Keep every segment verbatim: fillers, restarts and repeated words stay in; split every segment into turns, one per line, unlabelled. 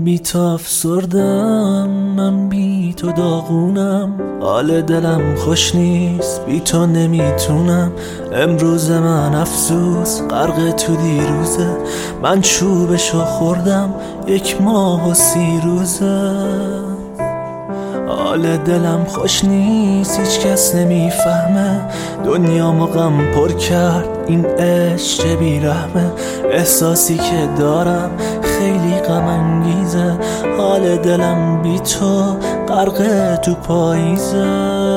بی تو افسردم، من بی تو داغونم، حال دلم خوش نیست، بی تو نمیتونم. امروز من افسوس غرق تو دیروزه، من چوبشو خوردم یک ماه و سی روزه. حال دلم خوش نیست، هیچ کس نمیفهمه، دنیامو غم پر کرد این عشق چه بیرحمه. احساسی که دارم خیلی غم انگیزه، حال دلم بی تو غرق تو پاییزه.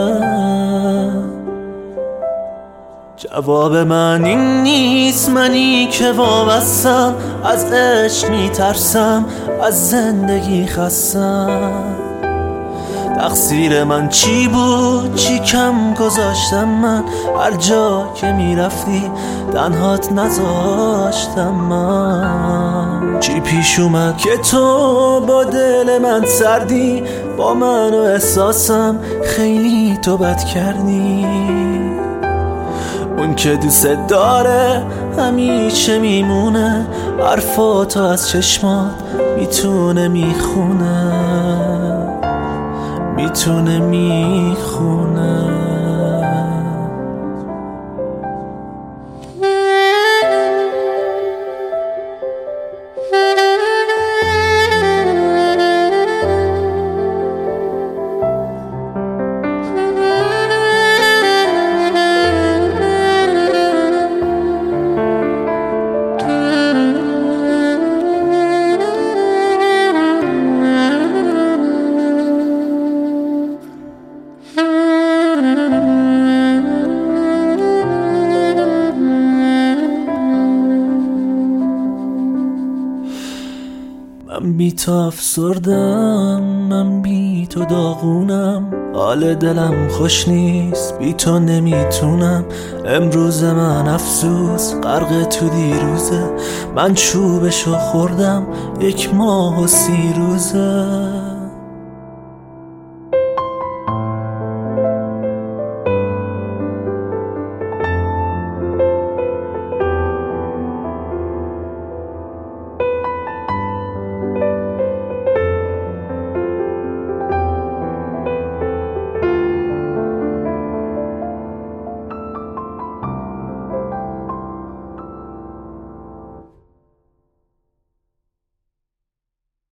جواب من این نیست، منی که وابستم، از عشق میترسم، از زندگی خستم. تقصیر من چی بود، چی کم گذاشتم من، هر جا که میرفتی تنهات نذاشتم من. چی پیش اومد که تو با دل من سردی، با من و احساسم خیلی تو بد کردی. اون که دوست داره همیشه میمونه، حرفاتو از چشمات میتونه میخونه، میتونه میخونه. من بی تو افسردم، من بی تو داغونم، حال دلم خوش نیست، بی تو نمیتونم. امروز من افسوس غرق تو دیروزه، من چوبشو خوردم یک ماه و سی روزه.